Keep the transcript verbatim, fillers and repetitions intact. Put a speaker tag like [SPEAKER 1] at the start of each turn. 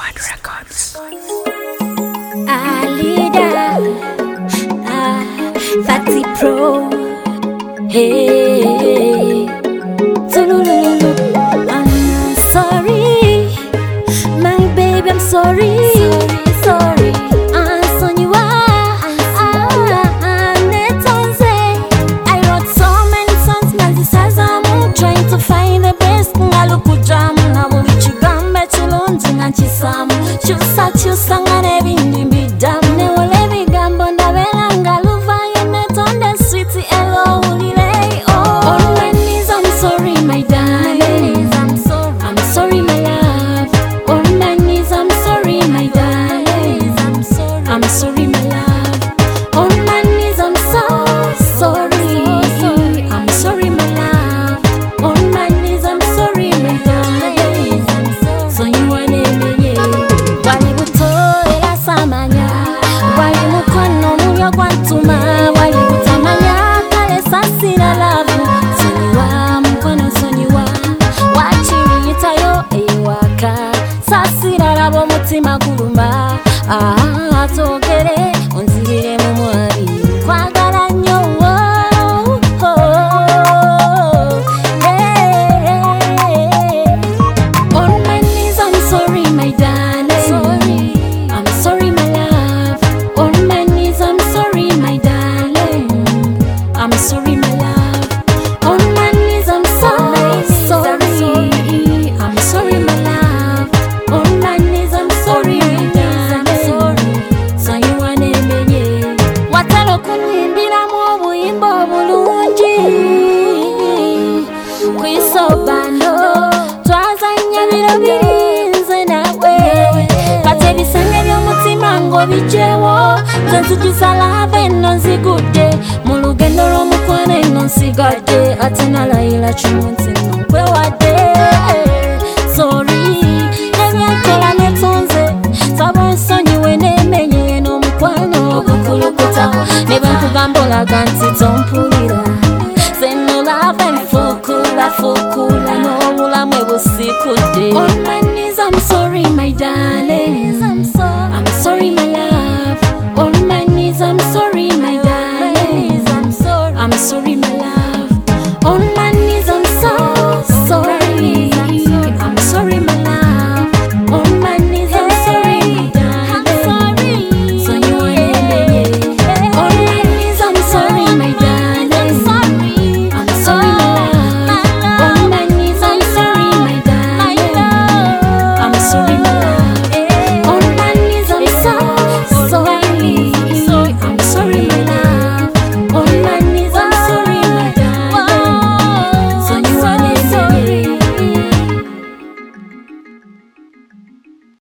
[SPEAKER 1] Squad Records.
[SPEAKER 2] Alida, ah, Fatty Pro, hey, Tulululu. I'm sorry, my baby, I'm sorry, sorry, sorry. I'm sorry, you are. Ah, netonze. I wrote so many songs, nazi sazamu, trying to find the best. Ngalukujamu na bulichigambe chilunzi ngachisamu. Chusa chusa ngane bindi bidamu ne wole bigambo ndabela ngaluva yenetonde sweetie elo ulile. Oh, on my knees I'm sorry my darling, I'm sorry, I'm sorry my love. On my knees I'm sorry my darling, I'm sorry, I'm sorry my love. On my knees I'm so sorry, I'm sorry my love. On my knees I'm sorry my darling, so you want me wali butoera samanya, wali mukono mulyo gwantuma, wali butamanya kale sasira lavu, sonyiwa mukono sonyiwa, wachiyitayo ewaka, sasira labo mutima gulumba, ah togere onzirire mu mwari, kwagala nnyo oh, oh, yeah. On my knees I'm sorry my darling, sorry. I'm sorry my love. On my knees I'm sorry my darling, I'm sorry my love. On my knees I'm so sorry, I'm sorry my love. On my knees I'm sorry my darling, so you wanna menye watalo kunyimbira mu buyimba obulungi kwisobano twazanya biro birinze nawe kati ebisenge by'omutima ngo bijewo nzijisa lava eno nzigudde mu lugendo lw'omukwano eno nsigadde ate nalayira kimunsi nkwewadde sorry nebyankola netonze saba nsonyiwe nemenye n'omukwano ogukulukuta ne bwenkugamba olaga nti tompulira senolava enfukula fukula n'obulamu ebusikudde. On my knees I'm sorry my darling, I'm sorry, I'm sorry my love. On my knees I'm sorry my darling, I'm sorry, I'm sorry my love. On my knees I'm so sorry, I'm sorry my love. On my knees I'm sorry my darling, so you want me. On my knees I'm sorry my darling, I'm sorry my love. On my knees I'm sorry my darling, I'm sorry my love.